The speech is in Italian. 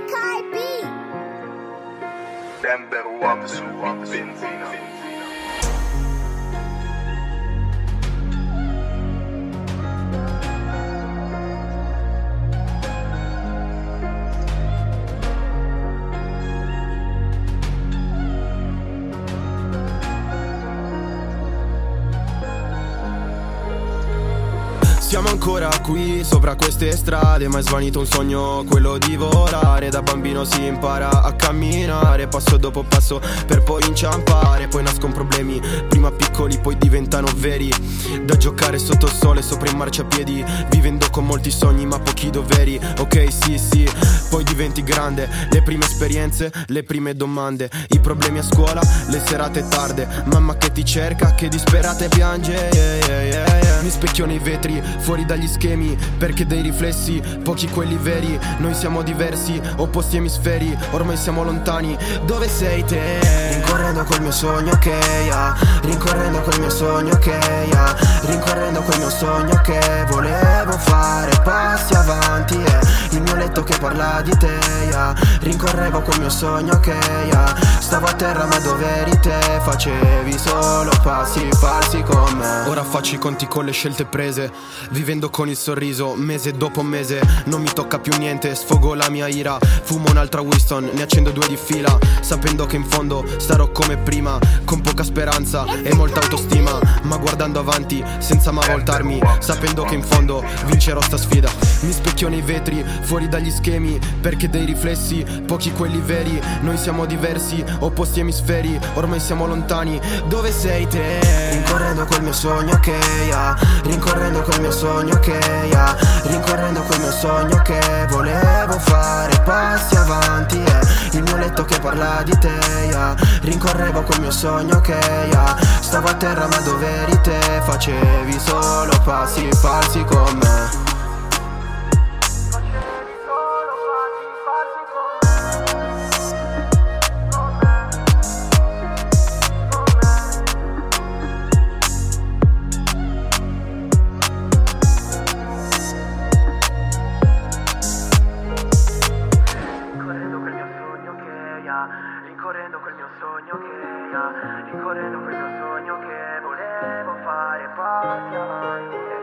Denver Wap su benzina. Siamo ancora qui sopra queste strade, ma è svanito un sogno, quello di volare. Da bambino si impara a camminare, passo dopo passo per poi inciampare. Poi nascono problemi, prima piccoli poi diventano veri. Da giocare sotto il sole sopra i marciapiedi, vivendo con molti sogni ma pochi doveri. Ok sì, poi diventi grande, le prime esperienze, le prime domande, i problemi a scuola, le serate tarde, mamma che ti cerca, che disperata e piange. Mi specchio nei vetri, fuori dagli schemi, perché dei riflessi, pochi quelli veri. Noi siamo diversi, opposti emisferi, ormai siamo lontani. Dove sei te? Rincorrendo col mio sogno che rincorrendo col mio sogno che rincorrendo quel mio sogno che volevo fare passi avanti. Il mio letto che parla di te, rincorrevo quel mio sogno che stavo a terra ma dove eri te? Facevi solo passi falsi con me. Ora faccio i conti con le scelte prese, vivendo con il sorriso mese dopo mese. Non mi tocca più niente, sfogo la mia ira, fumo un'altra Winston, ne accendo 2 di fila, sapendo che in fondo starò come prima, con poca speranza e molta autostima, ma guardando avanti senza mai voltarmi, sapendo che in fondo vincerò sta sfida. Mi specchio nei vetri, fuori dagli schemi, perché dei riflessi, pochi quelli veri. Noi siamo diversi, opposti emisferi, ormai siamo lontani. Dove sei te? Rincorrendo quel mio sogno che rincorrendo quel mio sogno che rincorrendo quel mio sogno che volevo fare passi avanti. Il mio letto che parla di te, rincorrevo quel mio sogno che stavo a terra ma dove eri te? Facevi solo passi falsi con me. Rincorrendo quel mio sogno che rincorrendo quel mio sogno che volevo fare passi avanti.